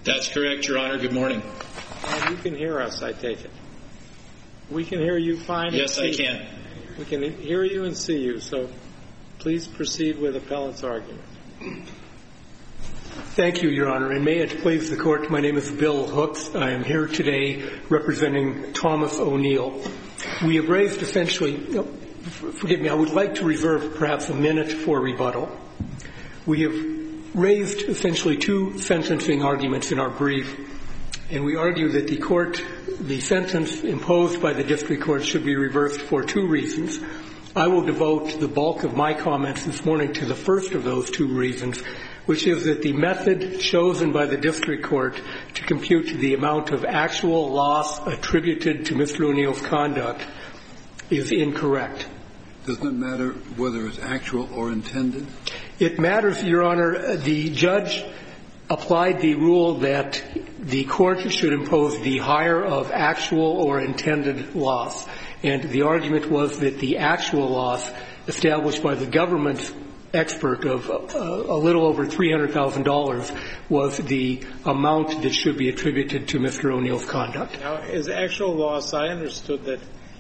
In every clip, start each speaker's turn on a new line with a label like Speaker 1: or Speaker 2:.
Speaker 1: That's correct, Your Honor. Good morning.
Speaker 2: And you can hear us, I take it. We can hear you fine.
Speaker 1: Yes, I can.
Speaker 2: We can hear you and see you, so please proceed with appellant's argument.
Speaker 3: Thank you, Your Honor, and may it please the Court, my name is Bill Hooks. I am here today representing Thomas O'Neill. We have raised essentially, forgive me, I would like to reserve perhaps a minute for rebuttal. We have raised essentially two sentencing arguments in our brief, and we argue that the sentence imposed by the district court should be reversed for two reasons. I will devote the bulk of my comments this morning to the first of those two reasons, which is that the method chosen by the district court to compute the amount of actual loss attributed to Mr. O'Neill's conduct is incorrect.
Speaker 4: Doesn't it matter whether it's actual or intended?
Speaker 3: It matters, Your Honor. The judge applied the rule that the court should impose the higher of actual or intended loss. And the argument was that the actual loss established by the government's expert of a little over $300,000 was the amount that should be attributed to Mr. O'Neill's conduct.
Speaker 2: Now, as actual loss, I understood that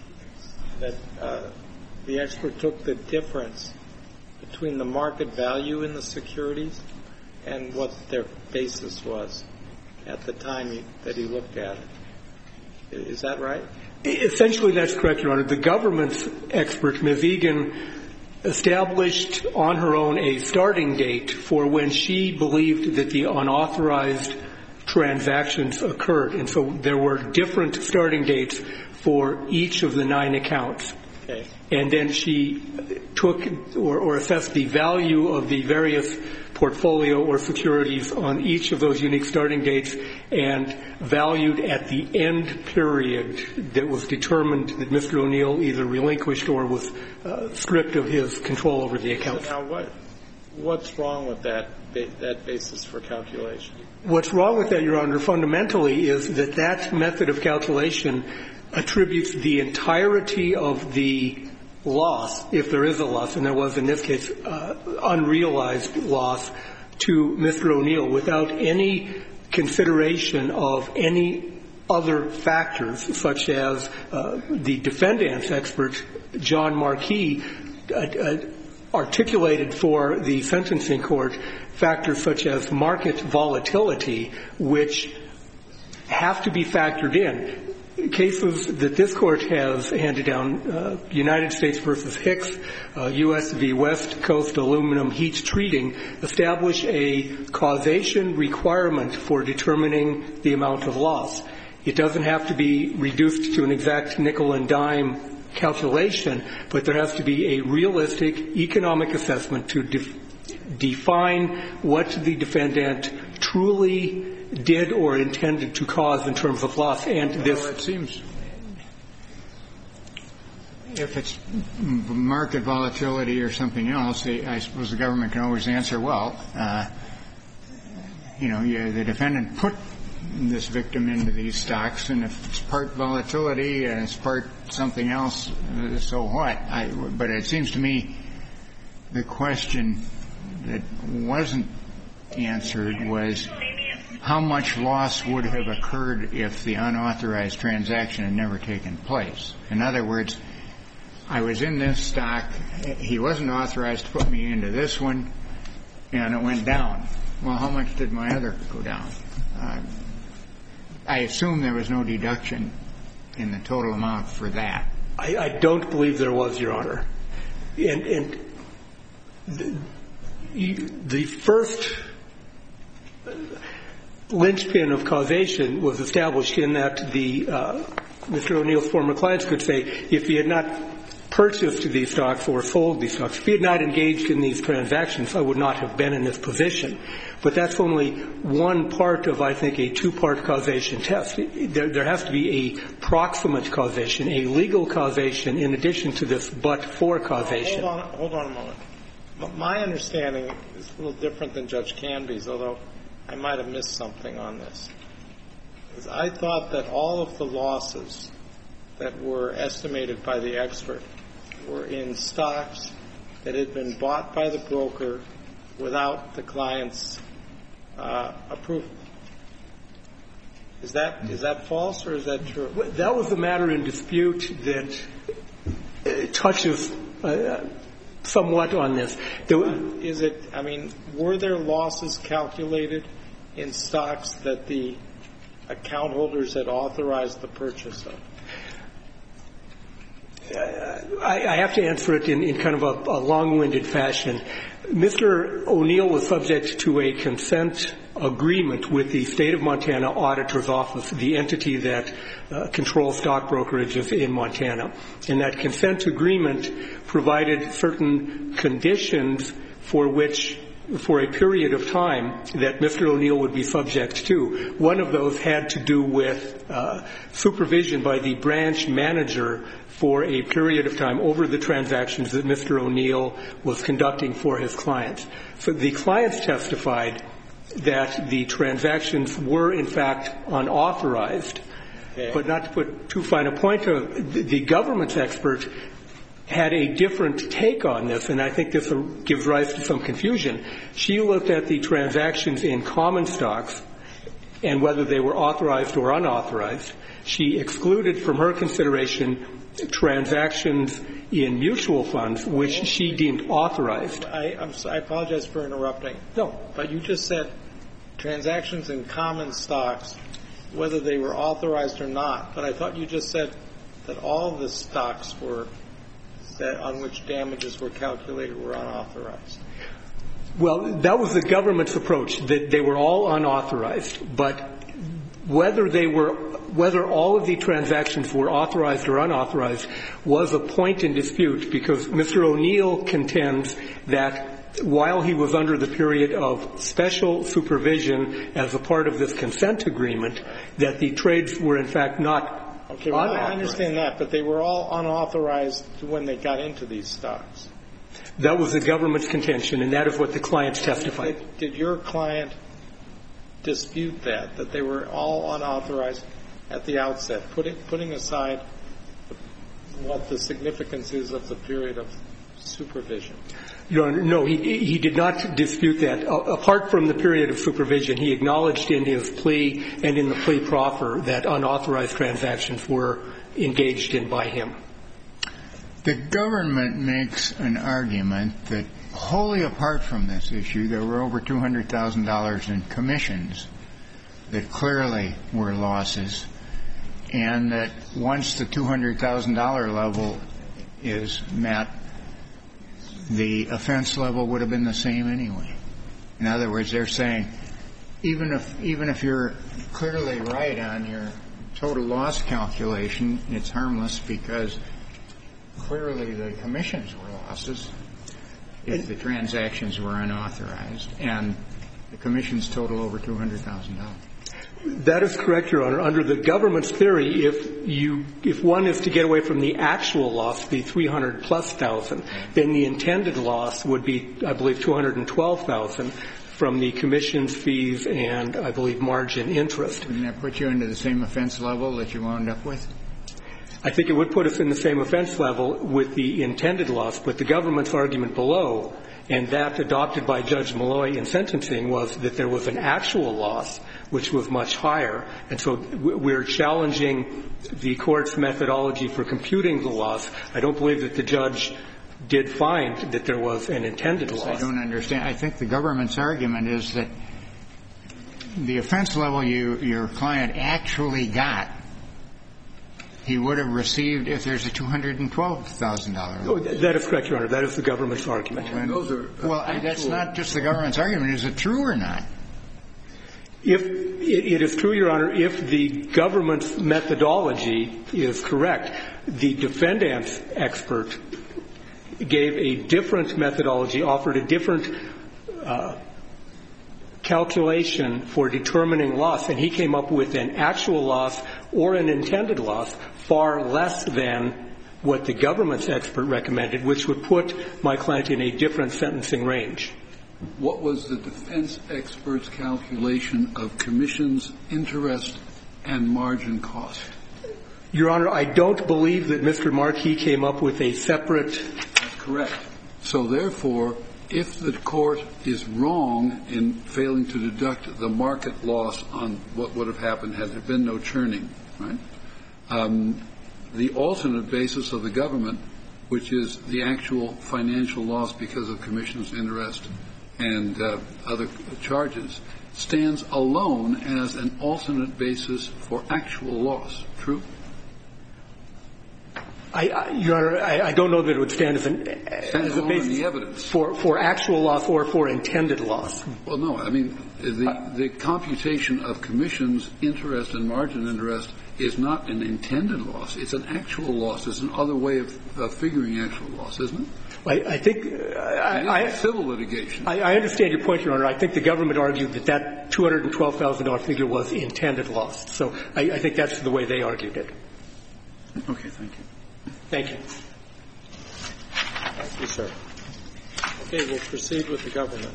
Speaker 2: the expert took the difference between the market value in the securities and what their basis was at the time that he looked at it. Is that right?
Speaker 3: Essentially, that's correct, Your Honor. The government's expert, Ms. Egan, established on her own a starting date for when she believed that the unauthorized transactions occurred. And so there were different starting dates for each of the 9 accounts.
Speaker 2: Okay.
Speaker 3: And then she took or assessed the value of the various portfolio or securities on each of those unique starting dates and valued at the end period that was determined that Mr. O'Neill either relinquished or was stripped of his control over the accounts.
Speaker 2: So now what's wrong with that basis for calculation?
Speaker 3: What's wrong with that, Your Honor, fundamentally is that method of calculation attributes the entirety of the loss, if there is a loss, and there was in this case unrealized loss, to Mr. O'Neill without any consideration of any other factors, such as the defendant's expert, John Marquis, articulated for the sentencing court factors such as market volatility, which have to be factored in. Cases that this Court has handed down, United States versus Hicks, U.S. v. West Coast Aluminum Heat Treating, establish a causation requirement for determining the amount of loss. It doesn't have to be reduced to an exact nickel and dime calculation, but there has to be a realistic economic assessment to define what the defendant truly did or intended to cause in terms of loss. And this,
Speaker 5: well, it seems if it's market volatility or something else, I suppose the government can always answer, well, the defendant put this victim into these stocks, and if it's part volatility and it's part something else, so what? But it seems to me the question that wasn't answered was how much loss would have occurred if the unauthorized transaction had never taken place. In other words, I was in this stock, he wasn't authorized to put me into this one, and it went down. Well, how much did my other go down? I assume there was no deduction in the total amount for that.
Speaker 3: I don't believe there was, Your Honor. And the first linchpin of causation was established in that Mr. O'Neill's former clients could say if he had not purchased these stocks or sold these stocks, if he had not engaged in these transactions, I would not have been in this position. But that's only one part of, I think, a two-part causation test. There has to be a proximate causation, a legal causation, in addition to this but-for causation.
Speaker 2: Hold on a moment. My understanding is a little different than Judge Canby's, although I might have missed something on this. I thought that all of the losses that were estimated by the expert were in stocks that had been bought by the broker without the client's approval. Is that false or is that true?
Speaker 3: That was the matter in dispute that touches somewhat on this.
Speaker 2: Were there losses calculated in stocks that the account holders had authorized the purchase of?
Speaker 3: I have to answer it in kind of a long-winded fashion. Mr. O'Neill was subject to a consent agreement with the State of Montana Auditor's Office, the entity that controls stock brokerages in Montana. And that consent agreement provided certain conditions for a period of time that Mr. O'Neill would be subject to. One of those had to do with supervision by the branch manager for a period of time over the transactions that Mr. O'Neill was conducting for his clients. So the clients testified that the transactions were, in fact, unauthorized. Okay. But not to put too fine a point to it, the government's expert had a different take on this, and I think this gives rise to some confusion. She looked at the transactions in common stocks and whether they were authorized or unauthorized. She excluded from her consideration transactions in mutual funds, which she deemed authorized.
Speaker 2: I apologize for interrupting.
Speaker 3: No.
Speaker 2: But you just said transactions in common stocks, whether they were authorized or not. But I thought you just said that all of the stocks on which damages were calculated were unauthorized.
Speaker 3: Well, that was the government's approach, that they were all unauthorized. But whether all of the transactions were authorized or unauthorized was a point in dispute, because Mr. O'Neill contends that while he was under the period of special supervision as a part of this consent agreement, that the trades were in fact not
Speaker 2: unauthorized. Well, I understand that, but they were all unauthorized when they got into these stocks.
Speaker 3: That was the government's contention, and that is what the clients testified.
Speaker 2: Did your client dispute that they were all unauthorized at the outset, putting aside what the significance is of the period of supervision?
Speaker 3: Your Honor, no, he did not dispute that. Apart from the period of supervision, he acknowledged in his plea and in the plea proffer that unauthorized transactions were engaged in by him.
Speaker 5: The government makes an argument that wholly apart from this issue, there were over $200,000 in commissions that clearly were losses, and that once the $200,000 level is met, the offense level would have been the same anyway. In other words, they're saying even if you're clearly right on your total loss calculation, it's harmless because clearly the commissions were losses if the transactions were unauthorized, and the commissions total over $200,000.
Speaker 3: That is correct, Your Honor. Under the government's theory, if one is to get away from the actual loss, the $300,000+, then the intended loss would be, I believe, $212,000 from the commissions, fees, and, I believe, margin interest.
Speaker 5: Wouldn't that put you into the same offense level that you wound up with?
Speaker 3: I think it would put us in the same offense level with the intended loss, but the government's argument below, and that adopted by Judge Malloy in sentencing, was that there was an actual loss which was much higher. And so we're challenging the court's methodology for computing the loss. I don't believe that the judge did find that there was an intended loss.
Speaker 5: I don't understand. I think the government's argument is that the offense level your client actually got, he would have received if there's a $212,000 loss.
Speaker 3: That is correct, Your Honor. That is the government's argument.
Speaker 5: Well, that's not just the government's argument. Is it true or not?
Speaker 3: If it is true, Your Honor, if the government's methodology is correct, the defendant's expert gave a different methodology, offered a different calculation for determining loss, and he came up with an actual loss or an intended loss far less than what the government's expert recommended, which would put my client in a different sentencing range.
Speaker 4: What was the defense expert's calculation of commissions, interest, and margin cost?
Speaker 3: Your Honor, I don't believe that Mr. Markey came up with a separate.
Speaker 4: That's correct. So therefore, if the court is wrong in failing to deduct the market loss on what would have happened had there been no churning, right? The alternate basis of the government, which is the actual financial loss because of commissions, interest, and other charges, stands alone as an alternate basis for actual loss. True?
Speaker 3: Your Honor, I don't know that it would stand as a basis for actual loss or for intended loss.
Speaker 4: Well, no. I mean, the computation of commissions, interest, and margin interest is not an intended loss. It's an actual loss. It's another way of figuring actual loss, isn't it?
Speaker 3: I think
Speaker 4: civil litigation.
Speaker 3: I understand your point, Your Honor. I think the government argued that $212,000 figure was intended loss. So I think that's the way they argued it.
Speaker 4: Okay, thank you.
Speaker 3: Thank you.
Speaker 2: Thank you, sir. Okay, we'll proceed with the government.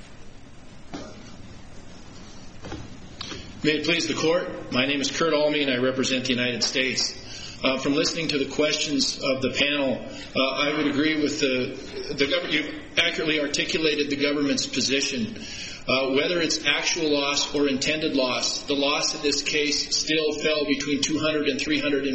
Speaker 1: May it please the Court. My name is Kurt Alme, and I represent the United States. From listening to the questions of the panel, I would agree with the government. You've accurately articulated the government's position. Whether it's actual loss or intended loss, the loss in this case still fell between $200,000 and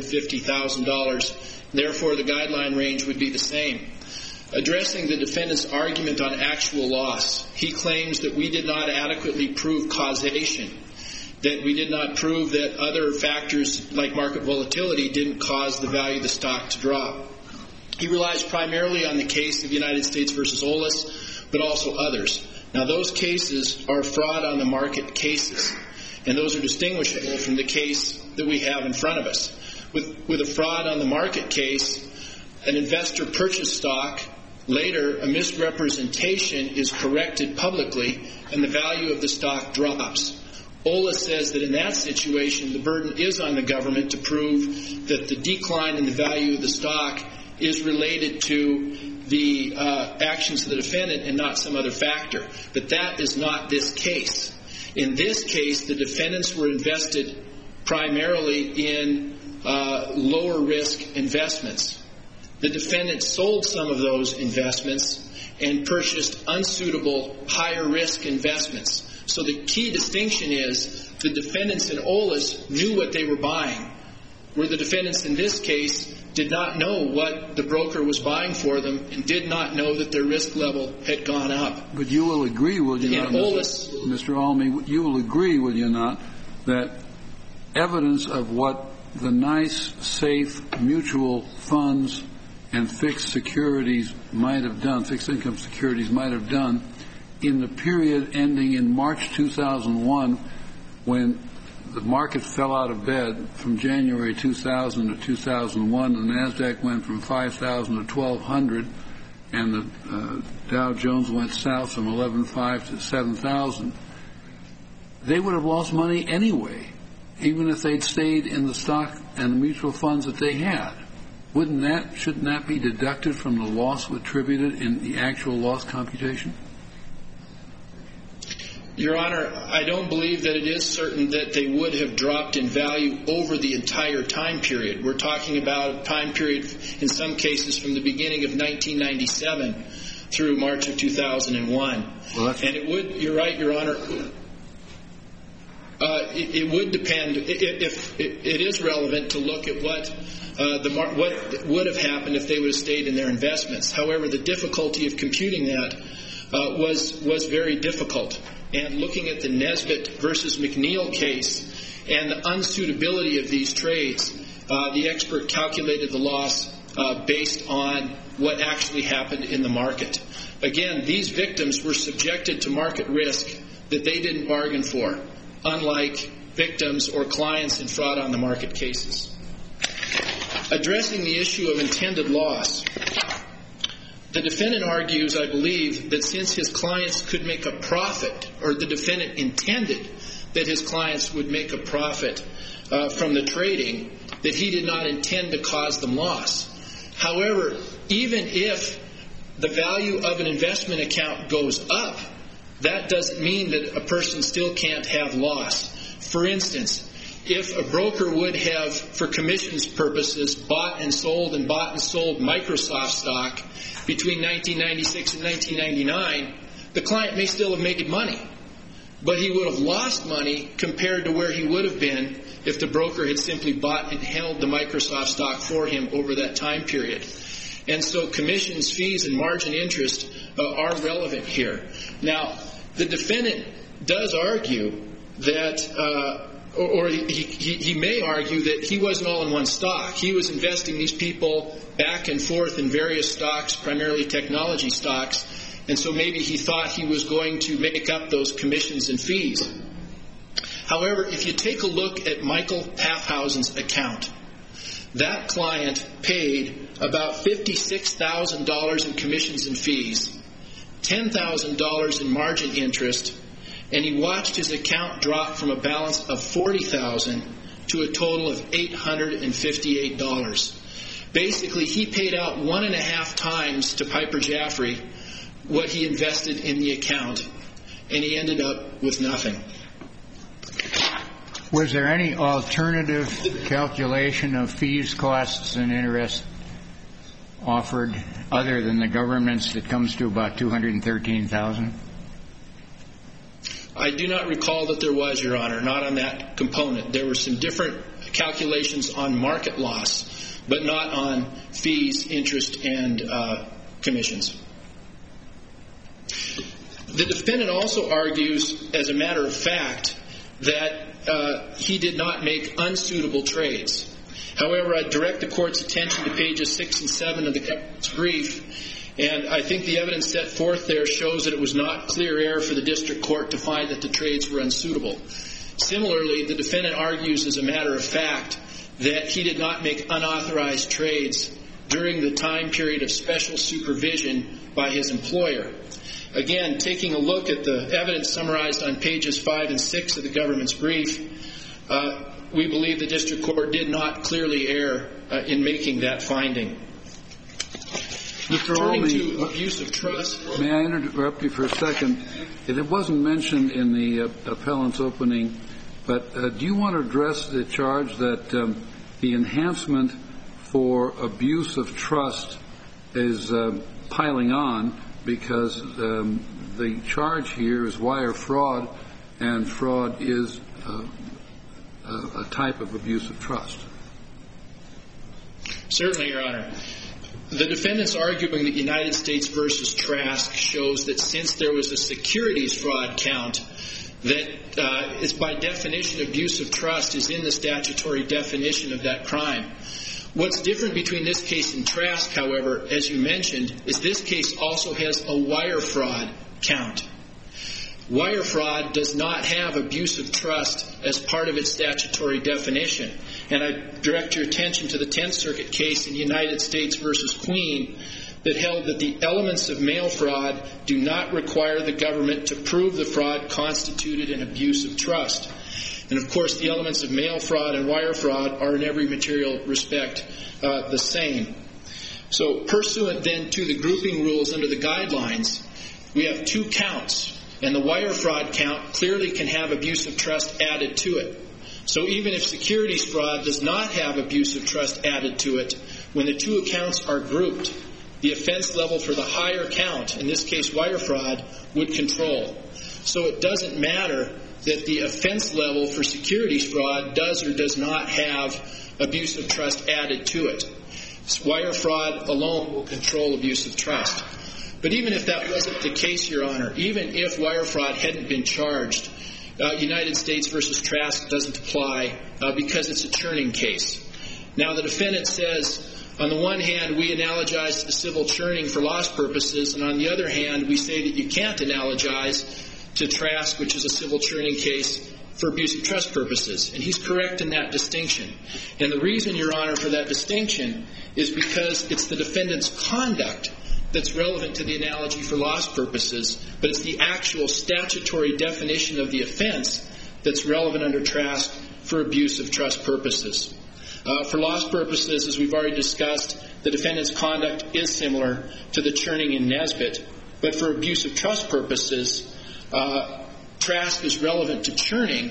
Speaker 1: $350,000. Therefore, the guideline range would be the same. Addressing the defendant's argument on actual loss, he claims that we did not adequately prove causation, that we did not prove that other factors like market volatility didn't cause the value of the stock to drop. He relies primarily on the case of United States versus Olis, but also others. Now, those cases are fraud on the market cases, and those are distinguishable from the case that we have in front of us. With a fraud on the market case, an investor purchased stock. Later, a misrepresentation is corrected publicly, and the value of the stock drops. Olis says that in that situation, the burden is on the government to prove that the decline in the value of the stock is related to the actions of the defendant and not some other factor. But that is not this case. In this case, the defendants were invested primarily in lower risk investments. The defendant sold some of those investments and purchased unsuitable higher risk investments. So the key distinction is the defendants in Olis knew what they were buying, where the defendants in this case did not know what the broker was buying for them and did not know that their risk level had gone up.
Speaker 4: But you will agree, will you not, Mr. Alme, you will agree, will you not, that evidence of what the nice, safe, mutual funds and fixed securities might have done, fixed income securities might have done, in the period ending in March 2001, when the market fell out of bed from January 2000 to 2001, the NASDAQ went from 5,000 to 1,200, and the Dow Jones went south from 11,500 to 7,000. They would have lost money anyway, even if they'd stayed in the stock and the mutual funds that they had. Shouldn't that be deducted from the loss attributed in the actual loss computation?
Speaker 1: Your Honor, I don't believe that it is certain that they would have dropped in value over the entire time period. We're talking about a time period, in some cases, from the beginning of 1997 through March of 2001. And it would, you're right, Your Honor, it would depend, if it is relevant to look at what would have happened if they would have stayed in their investments. However, the difficulty of computing that was very difficult. And looking at the Nesbitt versus McNeil case and the unsuitability of these trades, the expert calculated the loss based on what actually happened in the market. Again, these victims were subjected to market risk that they didn't bargain for, unlike victims or clients in fraud on the market cases. Addressing the issue of intended loss, the defendant argues, I believe, that since his clients could make a profit, or the defendant intended that his clients would make a profit from the trading, that he did not intend to cause them loss. However, even if the value of an investment account goes up, that doesn't mean that a person still can't have loss. For instance, if a broker would have, for commissions purposes, bought and sold Microsoft stock between 1996 and 1999, the client may still have made money, but he would have lost money compared to where he would have been if the broker had simply bought and held the Microsoft stock for him over that time period. And so commissions, fees, and margin interest are relevant here. Now, the defendant does argue that, or he may argue that he wasn't all in one stock. He was investing these people back and forth in various stocks, primarily technology stocks, and so maybe he thought he was going to make up those commissions and fees. However, if you take a look at Michael Paffhausen's account, that client paid about $56,000 in commissions and fees, $10,000 in margin interest, and he watched his account drop from a balance of $40,000 to a total of $858. Basically, he paid out 1.5 times to Piper Jaffray what he invested in the account, and he ended up with nothing.
Speaker 5: Was there any alternative calculation of fees, costs, and interest offered other than the government's that comes to about $213,000?
Speaker 1: I do not recall that there was, Your Honor, not on that component. There were some different calculations on market loss, but not on fees, interest, and commissions. The defendant also argues, as a matter of fact, that he did not make unsuitable trades. However, I direct the Court's attention to pages 6 and 7 of the government's brief, and I think the evidence set forth there shows that it was not clear error for the district court to find that the trades were unsuitable. Similarly, the defendant argues, as a matter of fact, that he did not make unauthorized trades during the time period of special supervision by his employer. Again, taking a look at the evidence summarized on pages 5 and 6 of the government's brief, we believe the district court did not clearly err in making that finding.
Speaker 4: Mr.
Speaker 1: Turning
Speaker 4: Almy,
Speaker 1: to abuse of trust.
Speaker 4: May I interrupt you for a second? It wasn't mentioned in the appellant's opening, but do you want to address the charge that the enhancement for abuse of trust is piling on because the charge here is wire fraud, and fraud is a type of abuse of trust?
Speaker 1: Certainly, Your Honor. The defendant's arguing that United States v. Trask shows that since there was a securities fraud count, that is by definition abuse of trust is in the statutory definition of that crime. What's different between this case and Trask, however, as you mentioned, is this case also has a wire fraud count. Wire fraud does not have abuse of trust as part of its statutory definition. And I direct your attention to the 10th Circuit case in United States v. Queen that held that the elements of mail fraud do not require the government to prove the fraud constituted an abuse of trust. And, of course, the elements of mail fraud and wire fraud are in every material respect the same. So pursuant then to the grouping rules under the guidelines, we have 2 counts. And the wire fraud count clearly can have abuse of trust added to it. So even if securities fraud does not have abuse of trust added to it, when the 2 accounts are grouped, the offense level for the higher count, in this case wire fraud, would control. So it doesn't matter that the offense level for securities fraud does or does not have abuse of trust added to it. Wire fraud alone will control abuse of trust. But even if that wasn't the case, Your Honor, even if wire fraud hadn't been charged, United States v. Trask doesn't apply because it's a churning case. Now, the defendant says, on the one hand, we analogize to civil churning for loss purposes, and on the other hand, we say that you can't analogize to Trask, which is a civil churning case, for abuse of trust purposes. And he's correct in that distinction. And the reason, Your Honor, for that distinction is because it's the defendant's conduct that's relevant to the analogy for loss purposes, but it's the actual statutory definition of the offense that's relevant under Trask for abuse of trust purposes. For loss purposes, as we've already discussed, the defendant's conduct is similar to the churning in Nesbitt, but for abuse of trust purposes, Trask is relevant to churning,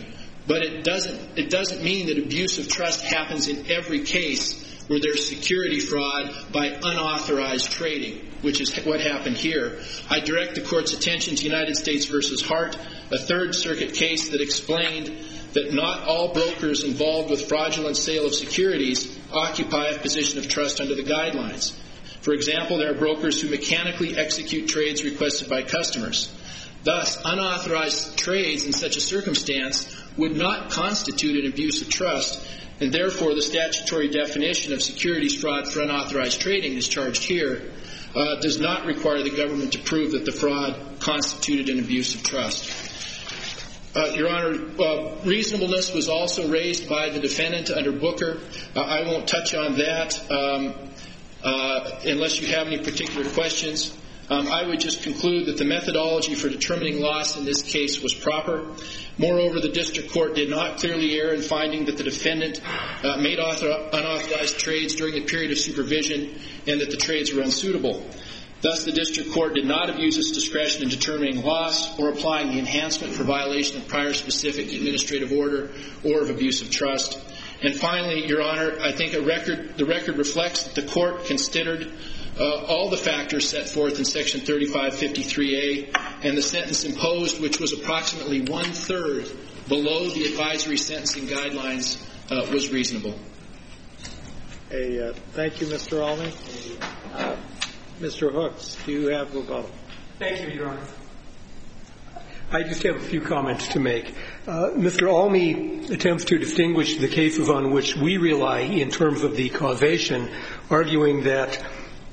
Speaker 1: But it doesn't mean that abuse of trust happens in every case where there's security fraud by unauthorized trading, which is what happened here. I direct the Court's attention to United States v. Hart, a Third Circuit case that explained that not all brokers involved with fraudulent sale of securities occupy a position of trust under the guidelines. For example, there are brokers who mechanically execute trades requested by customers. Thus, unauthorized trades in such a circumstance would not constitute an abuse of trust, and therefore the statutory definition of securities fraud for unauthorized trading as charged here does not require the government to prove that the fraud constituted an abuse of trust. Your Honor, reasonableness was also raised by the defendant under Booker. I won't touch on that unless you have any particular questions. I would just conclude that the methodology for determining loss in this case was proper. Moreover, the district court did not clearly err in finding that the defendant made unauthorized trades during the period of supervision and that the trades were unsuitable. Thus, the district court did not abuse its discretion in determining loss or applying the enhancement for violation of prior specific administrative order or of abuse of trust. And finally, Your Honor, I think the record reflects that the court considered all the factors set forth in Section 3553A, and the sentence imposed, which was approximately one-third below the advisory sentencing guidelines, was reasonable.
Speaker 2: Thank you, Mr. Almy. Mr. Hooks, do you have rebuttal?
Speaker 3: Thank you, Your Honor. I just have a few comments to make. Mr. Almy attempts to distinguish the cases on which we rely in terms of the causation, arguing that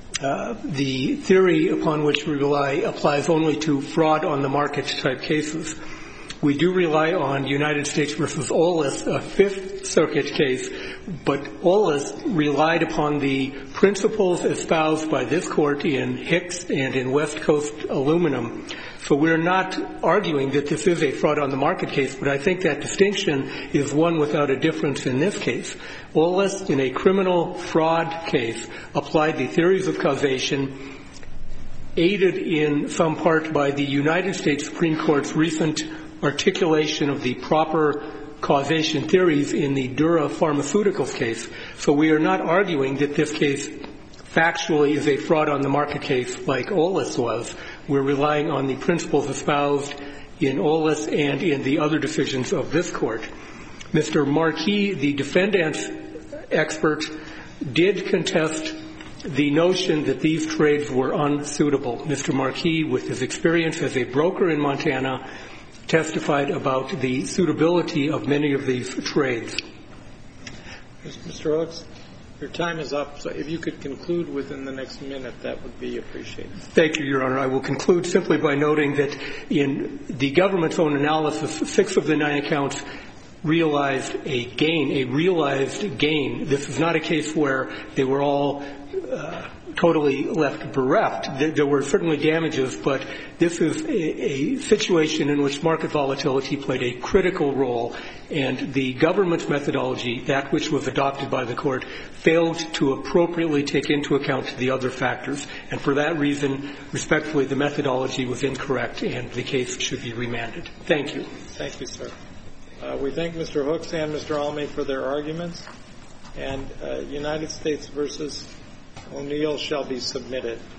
Speaker 3: the theory upon which we rely applies only to fraud on the market type cases. We do rely on United States v. Ollis, a Fifth Circuit case, but Ollis relied upon the principles espoused by this court in Hicks and in West Coast Aluminum. So we're not arguing that this is a fraud on the market case, but I think that distinction is one without a difference in this case. Ollis, in a criminal fraud case, applied the theories of causation, aided in some part by the United States Supreme Court's recent articulation of the proper causation theories in the Dura Pharmaceuticals case. So we are not arguing that this case factually is a fraud on the market case like Ollis was. We're relying on the principles espoused in Ollis and in the other decisions of this court. Mr. Marquis, the defendant's expert, did contest the notion that these trades were unsuitable. Mr. Marquis, with his experience as a broker in Montana, testified about the suitability of many of these trades.
Speaker 2: Mr. Hooks, your time is up, so if you could conclude within the next minute, that would be appreciated.
Speaker 3: Thank you, Your Honor. I will conclude simply by noting that in the government's own analysis, 6 of the 9 accounts realized a gain, a realized gain. This is not a case where they were all totally left bereft. There were certainly damages, but this is a situation in which market volatility played a critical role, and the government's methodology, that which was adopted by the court, failed to appropriately take into account the other factors. And for that reason, respectfully, the methodology was incorrect and the case should be remanded. Thank you.
Speaker 2: Thank you, sir. We thank Mr. Hooks and Mr. Almy for their arguments, and United States versus O'Neill shall be submitted.